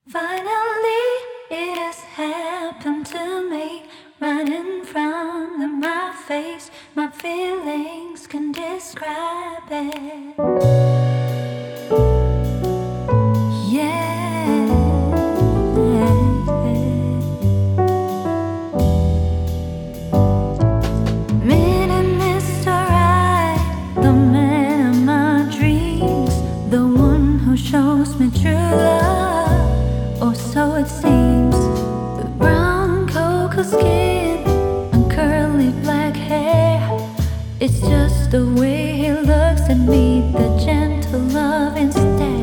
Finally, it has happened to me, right in front of my face. My feelings can describe it. Yeah. Meeting Mr. Right, the man of my dreams, the one who shows me true love, or so it seems. The brown cocoa skin and curly black hair, it's just the way he looks at me, the gentle love instead.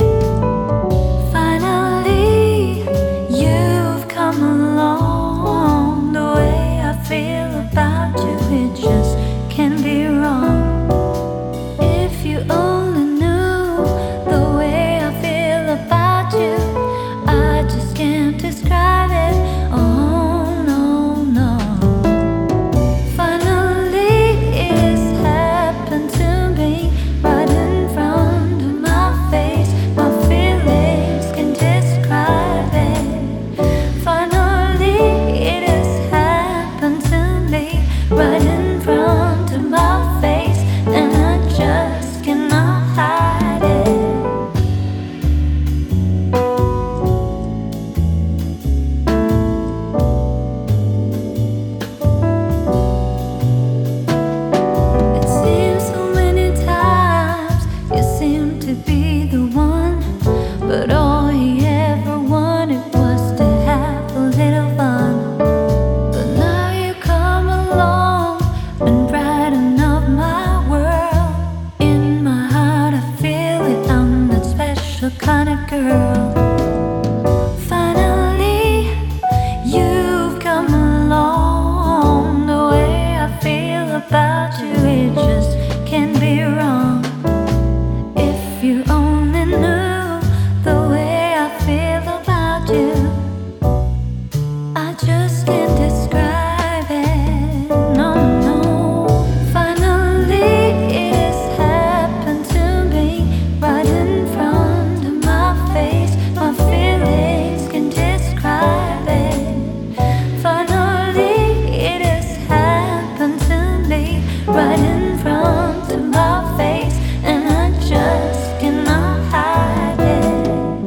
Finally, you've come along. The way I feel about you, it just can't be wrong. If you only knew the way I feel about you, I just can't describe it. Oh no, no. Finally, it's happened to me, right in front of my face. My feelings can describe it. Finally, it has happened to me, right in front of my face, and I just cannot hide it. It seems so many times you seem to be the one, but all he ever wanted was to have a little fun. But now you come along and brighten up my world. In my heart I feel it, I'm that special kind of girl. Finally, you've come along. The way I feel about you, it just can't be wrong. If you only knew the way I feel about you, I just can't describe it. No, no. Finally, it has happened to me, right in front of my face. My feelings can describe it. Finally, it has happened to me, right in front of my face, and I just cannot hide it.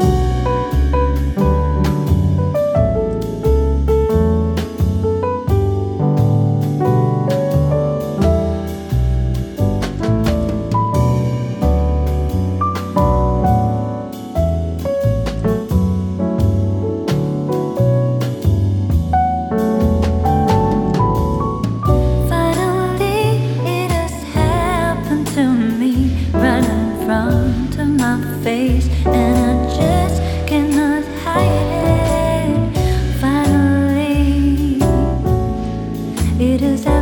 Finally, it has happened to me, right in front of my face, and I just cannot hide it. Finally, it has